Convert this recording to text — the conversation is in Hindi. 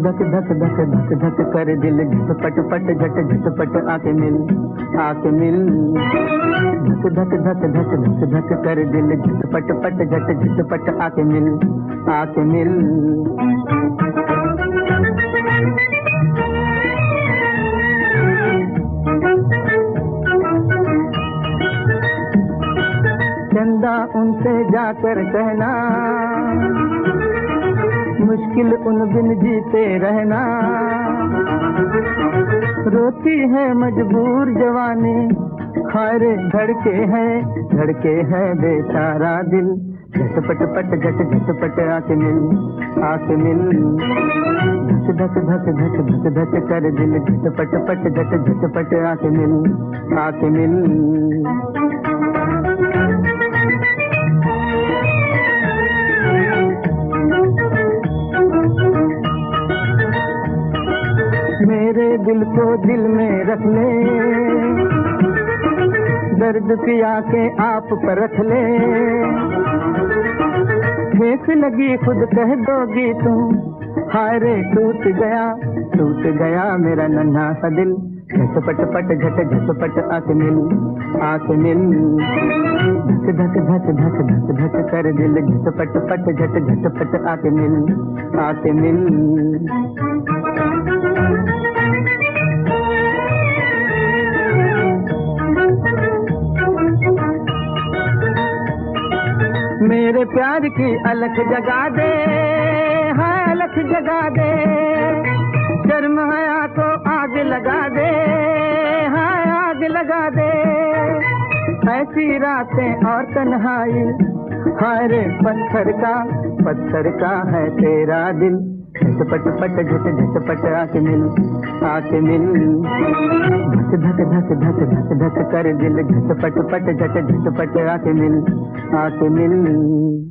धक धक धक धक धक कर दिल झटपट पट झट झटपट आके मिल आके मिल। धक धक धक धक धक धक कर दिल झटपट पट झट झटपट आके मिल आके मिल। चंदा उनसे जाकर कहना मुश्किल उन बिन जीते रहना। रोती है मजबूर जवानी खारे धड़के है बेचारा दिल। झटपट पट झट झटपट आके मिल आके मिल। धक धक धक धक धक धक कर दिल झटपट पट झट झटपट आके मिल आके मिल। मेरे दिल को दिल में रख ले दर्द पिया के आप परख ले। ठेस लगी खुद कह दोगी तुम हाय रे टूट गया मेरा नन्हा सा दिल। झटपट पट झट झटपट आके मिल आके मिल। धक धक धक धक धक धक कर दिल झटपट पट झट झटपट आके मिल आके मिल। मेरे प्यार की अलख जगा दे हाँ अलख जगा दे। शर्म हया को आग लगा दे हाँ आग लगा दे। ऐसी रातें और तन्हाई हाय रे पत्थर का है तेरा दिल। झटपट पट झट झटपट आके मिल आके मिल। धक धक धक धक धक कर दिल झटपट पट झट झटपट आके मिल आके मिल।